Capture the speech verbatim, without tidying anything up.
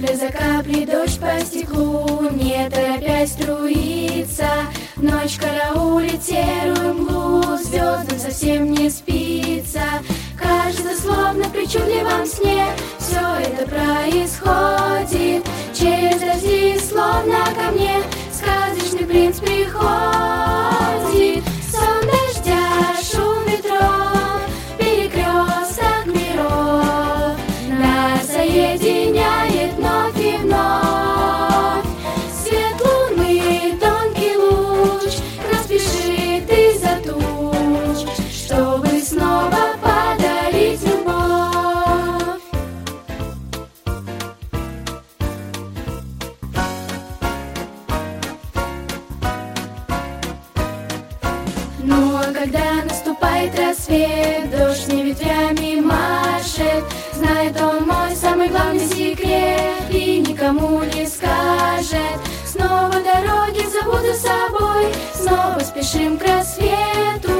Капля за каплей дождь по стеклу, не торопясь струится. Ночь караулит серую мглу, звездам совсем не спится. Кажется, словно в причудливом сне все это происходит. Через дожди, словно ко мне, сказочный принц приходит. Сон дождя, шум ветров, перекресток миров нас соединяет вновь и вновь. Свет луны, тонкий луч нас спешит из-за туч, чтобы снова подарить любовь. Ну а когда наступает рассвет, дождь не ветвями машет, знает он мой самый главный секрет и никому не скажет. Снова дороги забуду собой, снова спешим к рассвету.